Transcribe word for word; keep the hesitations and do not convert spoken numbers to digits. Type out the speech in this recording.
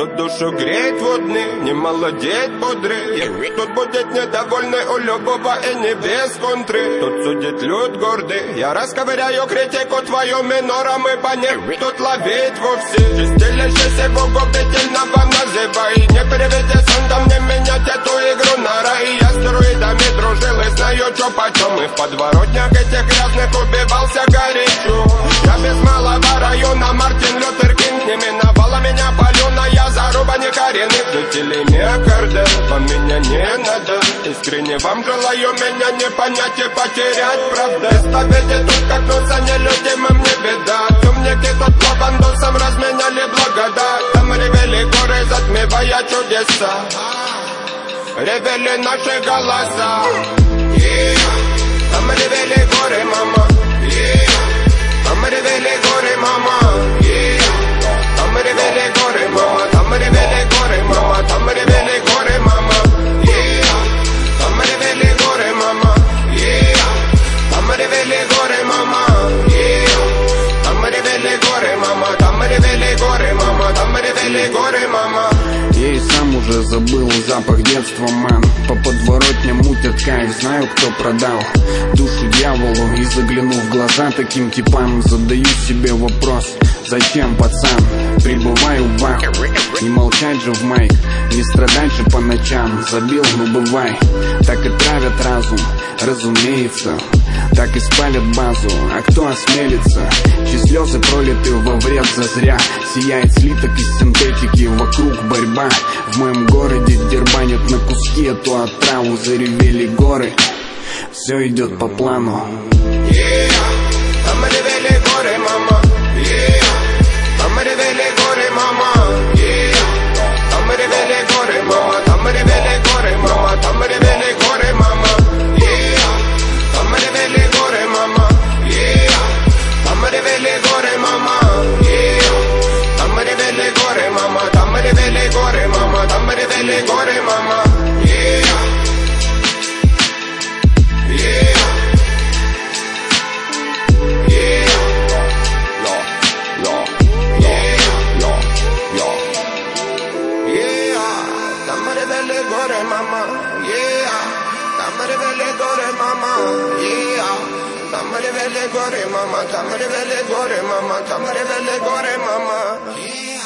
Тут душу греет водный, не молодеет бодрый. Тут будет недовольный у любого и не без контры. Тут судит люд гордый, я расковыряю критику твою минором и по ней тут ловить вовсе. Чистилище богов длительного называй. Не переведи сондом, не менять эту игру на рай. Я с друидами дружил и знаю, чё почем. И в подворотнях этих грязных убивался горячо. Я без малого района Мартин Лютер Кинг. Не миновала меня паленая заруба некоренных жителей Миокарда. Вам меня не надо, искренне вам желаю меня не понять и потерять, правда. Ставите тут как носа нелюдимым не беда. Темники тут по бандосам разменяли благодать. Там ревели горы, затмевая чудеса. Ревели наши голоса. Yeah. Там ревели горы, мама. Yeah. Там ревели горы, мама. Yeah. Там ревели горы, мама. Там ревели горы, мама. Там ревели горы, мама. Yeah. Там ревели горы, мама. Yeah. Там ревели горы, мама. Yeah. Там ревели горы, мама. Там ревели горы, мама. Там ревели горы, мама. Я и сам уже забыл запах детства, мэн. По подворотням мутят кайф, знаю, кто продал душу дьяволу. И заглянув в глаза таким типам, задаю себе вопрос: зачем, пацан? Прибываю в ах, не молчать же в майк, не страдать же по ночам. Забил, ну бывай. Так и травят разум, разумеется. Так и спалят базу, а кто осмелится? Чьи слезы пролиты во вред зазря. Сияет слиток из синтетики, вокруг борьба. В моем городе дербанят на куски эту отраву. Заревели горы, все идет по плану. Yeah. Там ревели горы, мама. Yeah. Там ревели горы, мама. Yeah. Там ревели горы, мама. Там ревели горы, мама. Там ревели горы, мама. Yeah. Там ревели горы, мама. Yeah. Там ревели горы, мама. Yeah. Там ревели горы, мама. Там ревели горы, мама. Там ревели горы, мама. Yeah. Yeah. Yeah. Yo, yo, yo, yo, yo. Yeah. Там ревели горы, мама. Yeah. Там ревели горы, мама. Yeah. Там ревели горы, мама. Там ревели горы, мама. Там ревели горы, мама. Yeah.